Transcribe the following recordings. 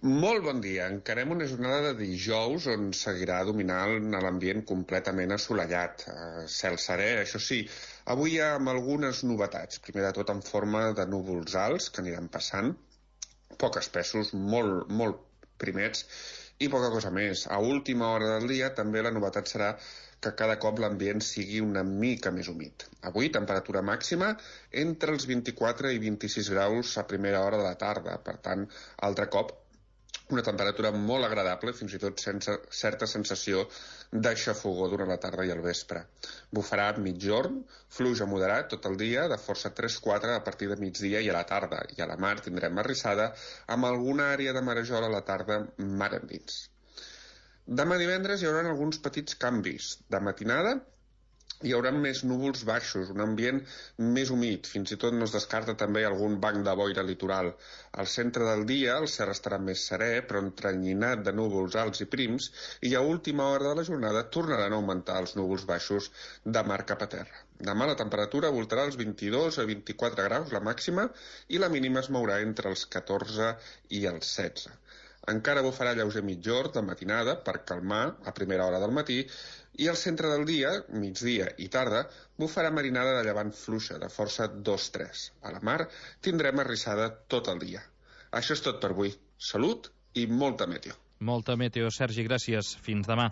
Molt bon dia. Encarem una jornada de dijous on seguirà dominant l'ambient completament assolellat. Cel serè, això sí, avui amb algunes novetats. Primer de tot en forma de núvols alts que aniran passant, poc espessos, molt primets i poca cosa més. A última hora del dia també la novetat serà que cada cop l'ambient sigui una mica més humit. Avui, temperatura màxima entre els 24 i 26 graus a primera hora de la tarda. Per tant, altre cop, una temperatura molt agradable, fins i tot sense certa sensació d'aixafogor durant la tarda i el vespre. Bufarà migjorn, fluix a moderat tot el dia, de força 3-4 a partir de migdia i a la tarda. I a la mar tindrem marrissada amb alguna àrea de marejol a la tarda mar endins. Demà divendres hi haurà alguns petits canvis. De matinada hi haurà més núvols baixos, un ambient més humit, fins i tot no es descarta també algun banc de boira litoral. Al centre del dia el cel estarà més serè, però entrenyinat de núvols alts i prims, i a última hora de la jornada tornaran a augmentar els núvols baixos de mar cap a terra. Demà la temperatura voltarà als 22 a 24 graus, la màxima, i la mínima es mourà entre els 14 i els 16. Encara bufarà lleuger migjorn de matinada per calmar a primera hora del matí, i al centre del dia, migdia i tarda, bufarà marinada de llevant fluixa, de força 2-3. A la mar tindrem arrissada tot el dia. Això és tot per avui. Salut i molta meteo. Molta meteo, Sergi, gràcies. Fins demà.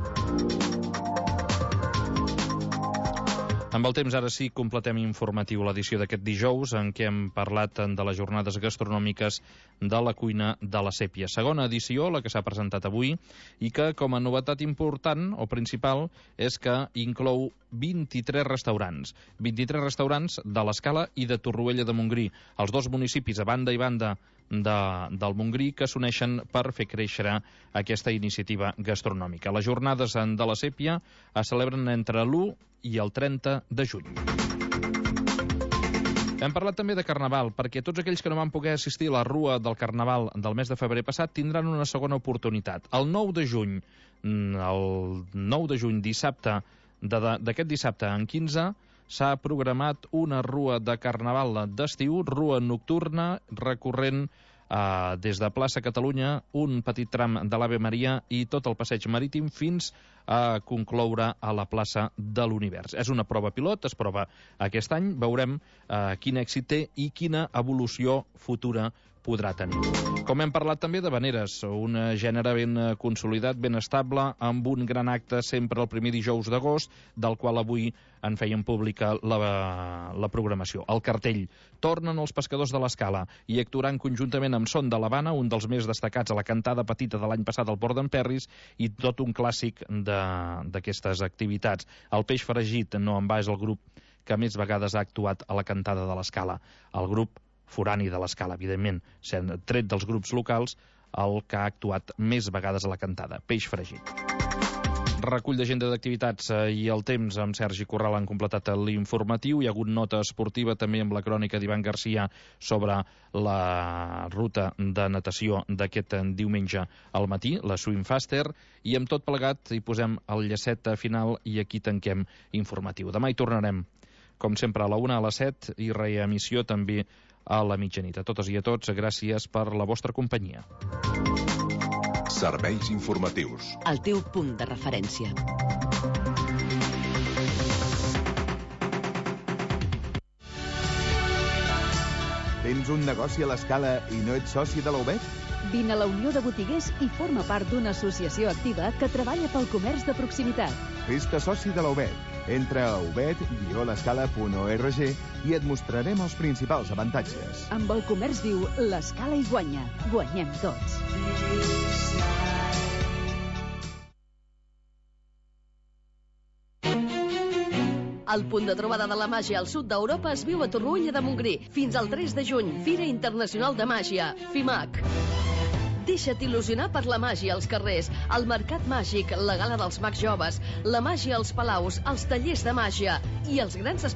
Amb el temps, ara sí, completem informatiu l'edició d'aquest dijous, en què hem parlat de les jornades gastronòmiques de la cuina de la Sèpia. Segona edició, la que s'ha presentat avui, i que, com a novetat important o principal, és que inclou 23 restaurants. 23 restaurants de l'Escala i de Torroella de Montgrí, els dos municipis a banda i banda del Montgrí, que s'uneixen per fer créixer aquesta iniciativa gastronòmica. Les jornades de la Sèpia es celebren entre l'1 i el 30 de juny. Hem parlat també de Carnaval, perquè tots aquells que no van poder assistir a la Rua del Carnaval del mes de febrer passat tindran una segona oportunitat. El 9 de juny, dissabte, d'aquest dissabte en 15, s'ha programat una Rua de Carnaval d'estiu, Rua nocturna, recorrent des de plaça Catalunya, un petit tram de l'Ave Maria i tot el passeig marítim fins a concloure a la plaça de l'Univers. És una prova pilot, es prova aquest any, veurem quin èxit té i quina evolució futura podrà tenir. Com hem parlat també de Veneres, un gènere ben consolidat, ben estable, amb un gran acte sempre el primer dijous d'agost, del qual avui en feien pública la programació. El cartell. Tornen els pescadors de l'Escala i actuaran conjuntament amb Son de l'Havana, un dels més destacats a la cantada petita de l'any passat al Port d'en Perris, i tot un clàssic d'aquestes activitats. El Peix Fregit no en va, és el grup que més vegades ha actuat a la cantada de l'Escala. El grup forani de l'Escala, evidentment, sent tret dels grups locals, el que ha actuat més vegades a la cantada. Peix Fregit. Recull d'agenda d'activitats i el temps amb Sergi Corral han completat l'informatiu. Hi ha hagut nota esportiva també amb la crònica d'Ivan Garcia sobre la ruta de natació d'aquest diumenge al matí, la Swimfaster, i amb tot plegat hi posem el llacet final i aquí tanquem informatiu. Demà hi tornarem, com sempre, a la 1, a les 7 i reemissió també a la mitjanit. A totes i a tots, gràcies per la vostra companyia. Serveis informatius. El teu punt de referència. Tens un negoci a l'Escala i no ets soci de la UBEC? Vine a la Unió de Botiguers i forma part d'una associació activa que treballa pel comerç de proximitat. Fes-te soci de la UBEC. Entra a ubed-l'escala.org i et mostrarem els principals avantatges. Amb el comerç viu, l'Escala hi guanya. Guanyem tots. El punt de trobada de la màgia al sud d'Europa es viu a Torroella de Montgrí. Fins al 3 de juny, Fira Internacional de Màgia, FIMAC. Deixa't il·lusionar per la màgia als carrers, el mercat màgic, la gala dels mags joves, la màgia als palaus, els tallers de màgia i els grans